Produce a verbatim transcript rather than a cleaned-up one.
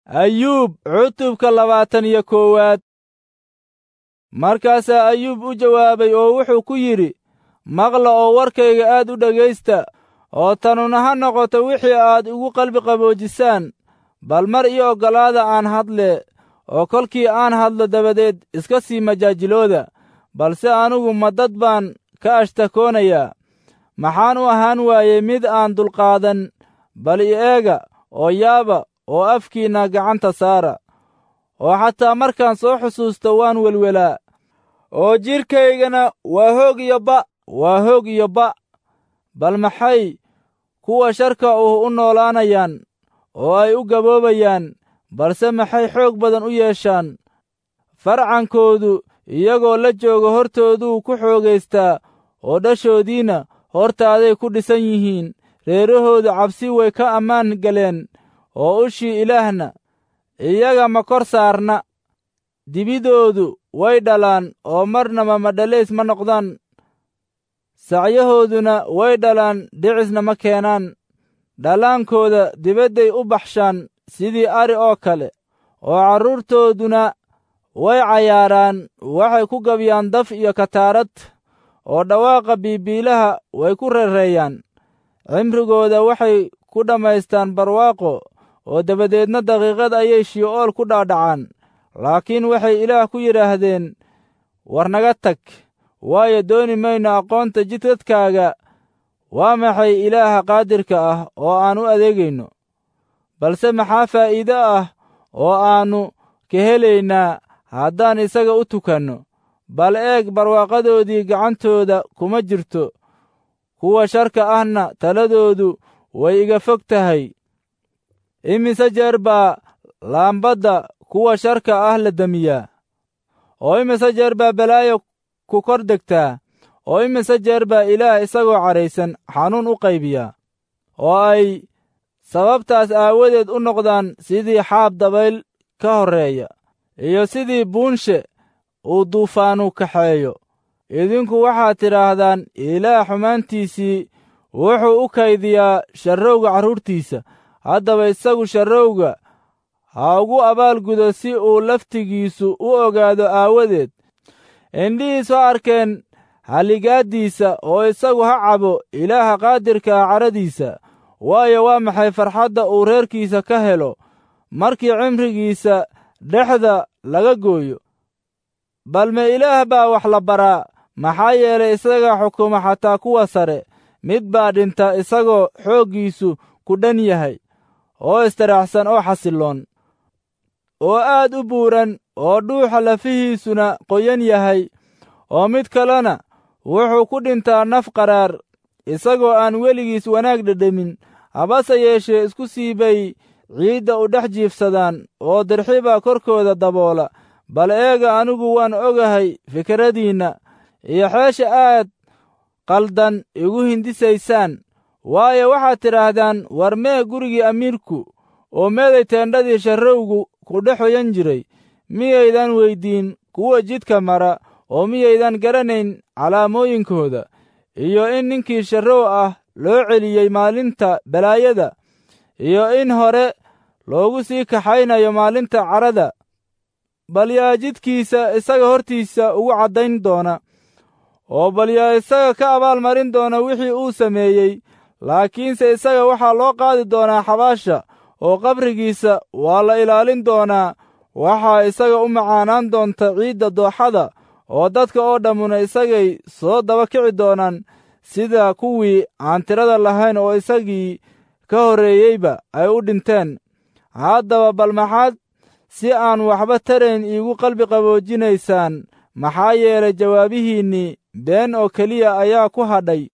ayuub cutubka labaatan iyo koowaad. markaasaa ayuub u jawaabay oo wuxuu ku yidhi, maqla oo warkayga aad u dhegaysta, oo tanuna ha noqoto wixii aad igu qalbi qaboojisaan. bal mar ii oggolaada aan hadle, oo kolkii aan hadlo dabadeed iska sii majaajilooda. balse anugu ma dad baan ka ashtakoonayaa? maxaan u ahaan waayey mid aan dulqaadan? bal i eega oo yaaba oo afkiinna gacanta saara. oo xataa markaan soo xusuusto waan welwelaa, oo jidhkaygana waa hoog iyo ba' waa hoog iyo ba' bal maxay kuwa sharka uh u noolaanayaan oo ay u gaboobayaan? balse maxay xoog badan u yeeshaan? farcankoodu iyagoo la jooga hortooduu ku xoogaystaa, oo dhashoodiina hortaaday ku dhisan yihiin. reerahoodu cabsi way ka ammaan galeen, oo ushii ilaahna iyaga ma kor saarna. dibidoodu way dhalaan oo marnaba madhalays ma noqdaan. sacyahooduna way dhalaan dhicisna ma keenaan. dhallaankooda dibadday u baxshaan sidii ari oo kale, oo carruurtooduna way cayaaraan. waxay ku gabyaan daf iyo kataarad, oo dhawaaqa biibiilaha way ku reereeyaan. cimrigooda waxay ku dhammaystaan barwaaqo, oo dabadeedna daqiiqad ayay shi'ool ku dhaadhacaan. laakiin waxay ilaah ku yidhaahdeen, war naga tag, waayo dooni mayno aqoonta jidadkaaga. waa maxay ilaaha qaadirka ah oo aan u adeegayno? balse maxaa faa'iido ah oo aannu ka helaynaa haddaan isaga u tukanno? bal eeg, barwaaqadoodii gacantooda kuma jirto. kuwa sharka ahna taladoodu way iga fog tahay. imise jeer baa laambadda kuwa sharka ah la damiyaa, oo imise jeer baa balaayo ku kor degtaa, oo imise jeer baa ilaah isagoo cadhaysan xanuun u qaybiyaa, oo ay sababtaas aawadeed u noqdaan sidii xaab dabayl ka horreeya, iyo sidii buunshe uu duufaanu kaxeeyo. idinku waxaad tidhaahdaan, ilaah xumaantiisii wuxuu u kaydiyaa sharrowga carruurtiisa. haddaba isagu sharrowga ha ugu abaalgudo si uu laftigiisu u ogaado aawadeed. indhihiisu ha arkeen halligaaddiisa, oo isagu ha cabo ilaaha qaadirka ah caradiisa. waayo waa maxay farxadda uu reerkiisa ka helo markii cimrigiisa dhexda laga gooyo? bal ma ilaah baa wax la baraa? maxaa yeelay isagaa xukuma xataa kuwa sare. mid baa dhinta isagoo xooggiisu ku dhan yahay, oo istiraxsan oo xasilloon, oo aad u buuran, oo dhuuxa lafihiisuna qoyan yahay. oo mid kalena wuxuu ku dhintaa naf qaraar, isagoo aan weligiis wanaag dhedhemin. habase yeeshee isku sii bay ciidda u dhex jiifsadaan, oo dirxi baa korkooda daboola. bal eega, anigu waan ogahay fikradiinna, iyo xeesha aad qaldan igu hindisaysaan. waayo waxaad tidhaahdaan, war mee gurigii amiirku, oo meeday teendhadii sharrowgu ku dhex hoyan jiray? miyaydan weyddiin kuwa jidka mara, oo miyaydan garanayn calaamooyinkooda, iyo in ninkii sharrow ah loo celiyey maalinta balaayada, iyo in hore loogu sii kaxaynayo maalinta cadhada? bal yaa jidkiisa isaga hortiisa ugu caddayn doona, oo bal yaa isaga ka abaalmarin doona wixii uu sameeyey? laakiinse isaga waxaa loo qaadi doonaa xabaasha, oo qabrigiisa waa la ilaalin doonaa. waxaa isaga u macaanaan doonta ciidda dooxada, oo dadka oo dhammuna isagay soo daba kici doonaan, sida kuwii aan tirada lahayn oo isagii ka horreeyeyba ay u dhinteen. haddaba bal maxaad si aan waxba tarayn iigu qalbi qaboojinaysaan? maxaa yeelay jawaabihiinnii been oo keliya ayaa ku hadhay.